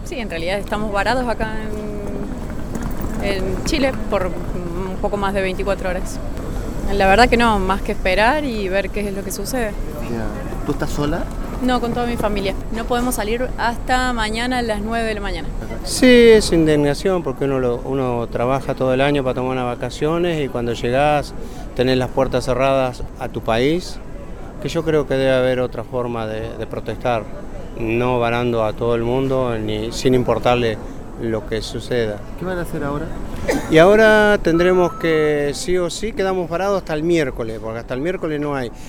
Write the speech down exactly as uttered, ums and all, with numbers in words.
Sí, en realidad estamos varados acá en, en Chile por un poco más de veinticuatro horas. La verdad que no, más que esperar y ver qué es lo que sucede. Ya. ¿Tú estás sola? No, con toda mi familia. No podemos salir hasta mañana a las nueve de la mañana. Sí, es indignación porque uno, lo, uno trabaja todo el año para tomar unas vacaciones y cuando llegás tenés las puertas cerradas a tu país, que yo creo que debe haber otra forma de, de protestar, no varando a todo el mundo ni sin importarle lo que suceda. ¿Qué van a hacer ahora? Y ahora tendremos que, sí o sí, quedamos parados hasta el miércoles, porque hasta el miércoles no hay